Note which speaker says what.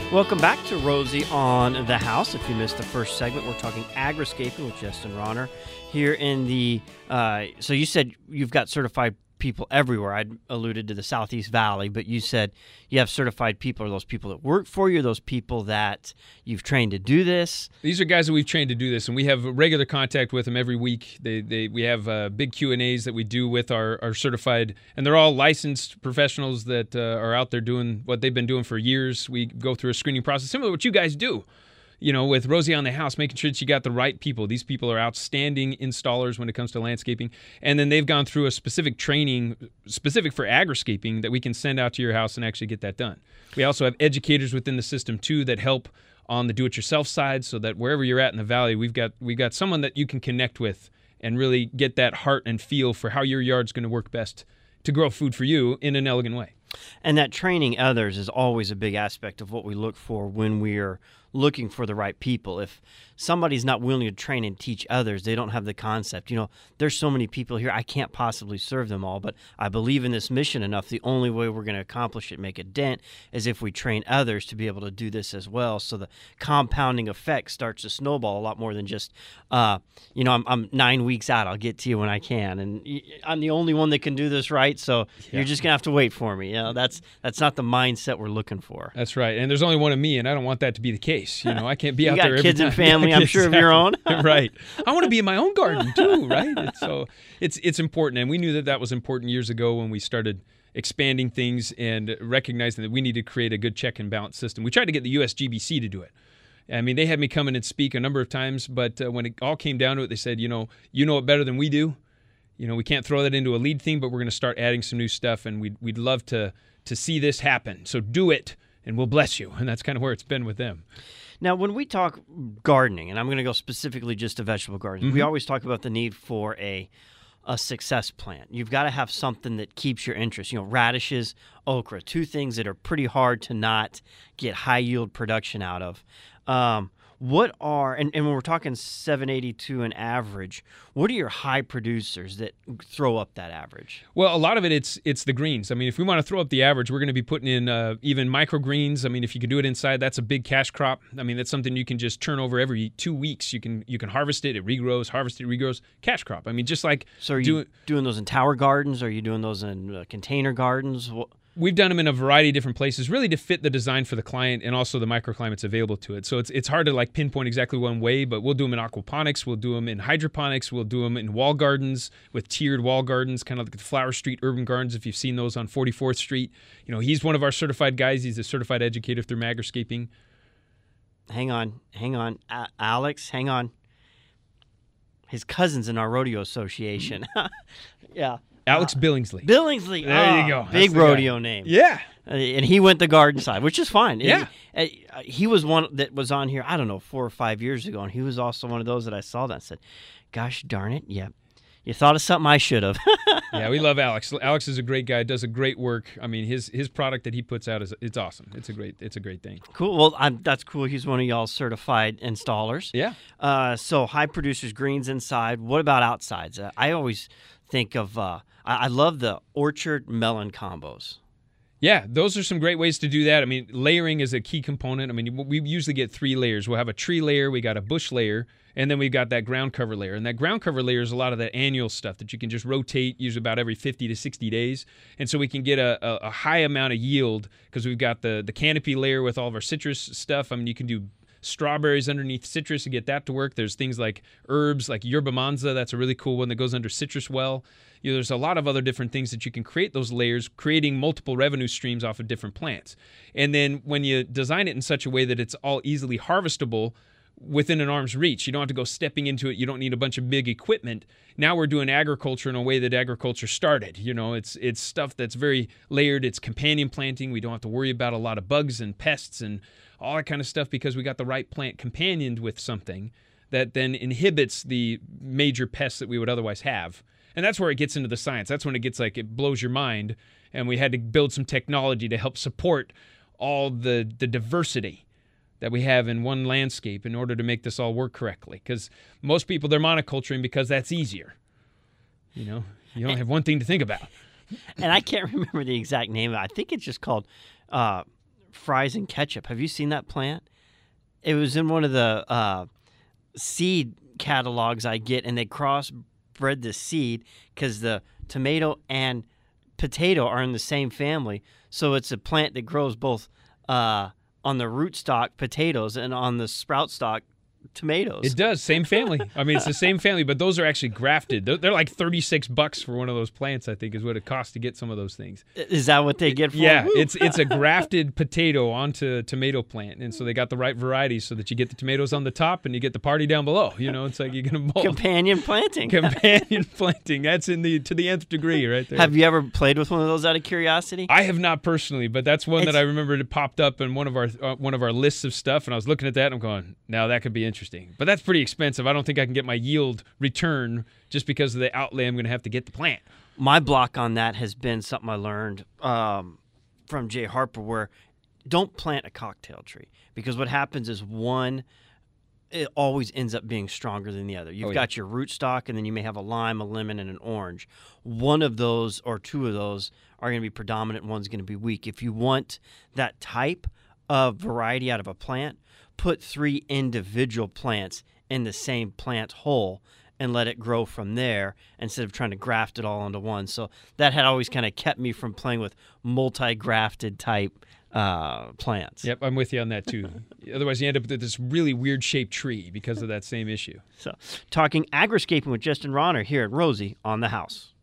Speaker 1: Welcome back to Rosie on the House. If you missed the first segment, we're talking agriscaping with Justin Ronner here in the. So you said you've got certified people everywhere. I alluded to the Southeast Valley, but you said you have certified people. Are those people that work for you? Are those people that you've trained to do this?
Speaker 2: These are guys that we've trained to do this, and we have regular contact with them every week. We have big Q&As that we do with our certified, and they're all licensed professionals that are out there doing what they've been doing for years. We go through a screening process, similar to what you guys do. You know, with Rosie on the House, making sure that you got the right people. These people are outstanding installers when it comes to landscaping. And then they've gone through a specific training, specific for agriscaping, that we can send out to your house and actually get that done. We also have educators within the system, too, that help on the do-it-yourself side, so that wherever you're at in the valley, we've got someone that you can connect with and really get that heart and feel for how your yard's going to work best to grow food for you in an elegant way.
Speaker 1: And that training others is always a big aspect of what we look for when we are looking for the right people. If somebody's not willing to train and teach others, they don't have the concept. You know, there's so many people here, I can't possibly serve them all, but I believe in this mission enough. The only way we're going to accomplish it, make a dent, is if we train others to be able to do this as well. So the compounding effect starts to snowball a lot more than just, I'm 9 weeks out. I'll get to you when I can. And I'm the only one that can do this right, so you're just going to have to wait for me. You know, that's not the mindset we're looking for.
Speaker 2: That's right. And there's only one of me, and I don't want that to be the case. You know, I can't be out there every time.
Speaker 1: You got kids and family, I'm sure, of your own.
Speaker 2: Right. I want to be in my own garden, too, right? So it's important. And we knew that was important years ago when we started expanding things and recognizing that we need to create a good check and balance system. We tried to get the USGBC to do it. I mean, they had me come in and speak a number of times, but when it all came down to it, they said, you know it better than we do. You know, we can't throw that into a lead theme, but we're going to start adding some new stuff, and we'd love to see this happen. So do it, and we'll bless you. And that's kind of where it's been with them.
Speaker 1: Now, when we talk gardening, and I'm going to go specifically just to vegetable gardens, we always talk about the need for a success plan. You've got to have something that keeps your interest. You know, radishes, okra, two things that are pretty hard to not get high yield production out of. What are, and when we're talking 782 an average, what are your high producers that throw up that average?
Speaker 2: Well, a lot of it, it's the greens. I mean, if we want to throw up the average, we're going to be putting in even microgreens. I mean, if you can do it inside, that's a big cash crop. I mean, that's something you can just turn over every 2 weeks. You can harvest it regrows, harvest it regrows, cash crop. I mean, just like...
Speaker 1: So are you doing those in tower gardens? Or are you doing those in container gardens?
Speaker 2: We've done them in a variety of different places, really to fit the design for the client and also the microclimates available to it. So it's hard to like pinpoint exactly one way, but we'll do them in aquaponics, we'll do them in hydroponics, we'll do them in wall gardens with tiered wall gardens, kind of like the Flower Street Urban Gardens, if you've seen those on 44th Street. You know, he's one of our certified guys. He's a certified educator through Agriscaping.
Speaker 1: Hang on. Alex, hang on. His cousin's in our rodeo association. Yeah.
Speaker 2: Alex Billingsley.
Speaker 1: Billingsley.
Speaker 2: There you go.
Speaker 1: Big rodeo name.
Speaker 2: Yeah.
Speaker 1: And he went the garden side, which is fine.
Speaker 2: Yeah.
Speaker 1: He was one that was on here, I don't know, 4 or 5 years ago, and he was also one of those that I saw that and said, gosh darn it, yeah, you thought of something I should have.
Speaker 2: Yeah, we love Alex. Alex is a great guy, does a great work. I mean, his product that he puts out it's awesome. It's a great thing.
Speaker 1: Cool. Well, that's cool. He's one of y'all's certified installers.
Speaker 2: Yeah.
Speaker 1: So high producers, greens inside. What about outsides? I always think of I love the orchard melon combos.
Speaker 2: Yeah, those are some great ways to do that. I mean, layering is a key component. I mean, we usually get 3 layers. We'll have a tree layer, we got a bush layer, and then we've got that ground cover layer. And that ground cover layer is a lot of that annual stuff that you can just rotate, usually about every 50 to 60 days. And so we can get a high amount of yield because we've got the canopy layer with all of our citrus stuff. I mean, you can do strawberries underneath citrus to get that to work. There's things like herbs like yerba manzana. That's a really cool one that goes under citrus well. You know, there's a lot of other different things that you can create those layers, creating multiple revenue streams off of different plants. And then when you design it in such a way that it's all easily harvestable within an arm's reach, you don't have to go stepping into it. You don't need a bunch of big equipment. Now we're doing agriculture in a way that agriculture started. You know, it's stuff that's very layered. It's companion planting. We don't have to worry about a lot of bugs and pests and all that kind of stuff because we got the right plant companioned with something that then inhibits the major pests that we would otherwise have. And that's where it gets into the science. That's when it gets like it blows your mind. And we had to build some technology to help support all the diversity that we have in one landscape in order to make this all work correctly. Because most people, they're monoculturing because that's easier. You know, you don't have one thing to think about.
Speaker 1: And I can't remember the exact name. I think it's just called fries and ketchup. Have you seen that plant? It was in one of the seed catalogs I get, and they crossbred the seed because the tomato and potato are in the same family. So it's a plant that grows both on the rootstock potatoes and on the sprout stock tomatoes.
Speaker 2: It does. Same family. I mean, it's the same family, but those are actually grafted. They're like $36 for one of those plants, I think, is what it costs to get some of those things.
Speaker 1: Is that what they get for
Speaker 2: Yeah,
Speaker 1: them?
Speaker 2: it's a grafted potato onto a tomato plant. And so they got the right variety so that you get the tomatoes on the top and you get the party down below. You know, it's like you're going to mold.
Speaker 1: Companion planting.
Speaker 2: Companion planting. That's to the nth degree right there.
Speaker 1: Have you ever played with one of those out of curiosity?
Speaker 2: I have not personally, but that's one that I remember it popped up in one of our lists of stuff, and I was looking at that and I'm going, now that could be interesting. But that's pretty expensive. I don't think I can get my yield return just because of the outlay I'm going to have to get the plant.
Speaker 1: My block on that has been something I learned from Jay Harper, where don't plant a cocktail tree, because what happens is one, it always ends up being stronger than the other. You've got your rootstock, and then you may have a lime, a lemon, and an orange. One of those or two of those are going to be predominant, and one's going to be weak. If you want that type of variety out of a plant, put 3 individual plants in the same plant whole and let it grow from there instead of trying to graft it all onto one. So that had always kind of kept me from playing with multi-grafted type plants.
Speaker 2: Yep, I'm with you on that too. Otherwise, you end up with this really weird shaped tree because of that same issue.
Speaker 1: So talking agriscaping with Justin Ronner here at Rosie on the House.